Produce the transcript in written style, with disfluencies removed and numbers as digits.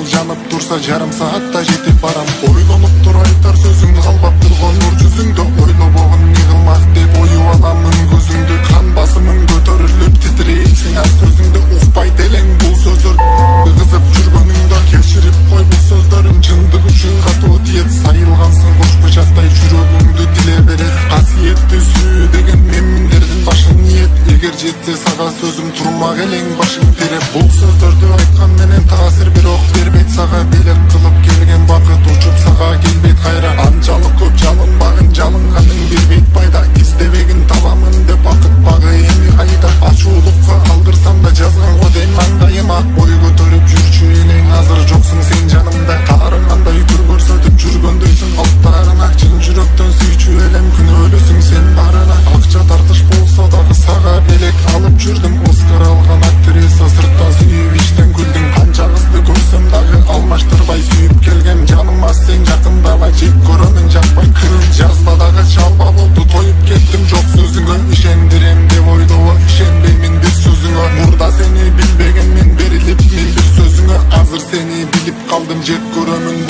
жанып турса жарым саатта жетип барам. Ойлонуп тур айтар сөзүң калбап турган нур жүзүңдө. Ойлобогун не кылмак деп оюп аламын көзүңдү. Кан басымың көтөрүлүп титирейсиң аз сөзүңдү. Укпайт элең бул сөздөр кызып жүргөнүңдө. Кечирип кой бул сөздөрүм чындык үчүн катуу тиет. Сайылгансың кош бычактай жүрөгүңдү тиле берет. Касиетти сүйүү деген меминдердин башын ниет. Эгер жетсе сага сөзүм турмак элең башың тиреп. Бул сөздөрдү айткан менен таасир бирок бербейт сага. Белек кылып келген бакыт учуп сага келбейт кайра. Анчалык көп жалынбагын жалынганың бербейт пайда. Издебегин табамын деп бакытпагы эми кайда. Ачуулукка алдырсам да жазган го дейм маңдайыма. Бой көтөрүп жүрчү элең азыр жоксуң сен жанымда. Таарыңандай түр көрсөтүп жүргөндөйсүң алттарына. Чын жүрөктөн сүйчү элем күнөөлүсүң сен барына. Акча тартыш болсо дагы сага белек алып жүрдүм. Оскар алган актриса сырттан сүйүп иштен күлдүң. Канча кызды көрсөм дагы алмаштырбай сүйүп келгем. Жаныма сен жакындабай жек көрөмүн жакпай күрөм. Жазба дагы чалба болду тоюп кеттим жок сөзүңө. Ишендирем деп ойлобо ишенбеймин бир сөзүңө. Мурда сени билбеген мен берилип мен бир сөзүңө. Азыр сени билип калдым жек көрөмүн